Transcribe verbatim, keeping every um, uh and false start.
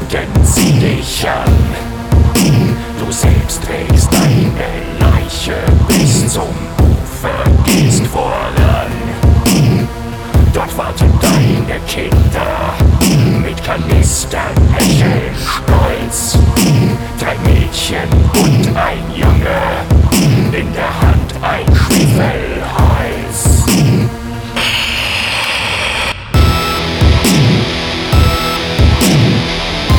Juden zieh dich an. Du selbst trägst deine Leiche bis zum Ufer, gehst voran. Dort warten deine Kinder mit Kanistern, Becher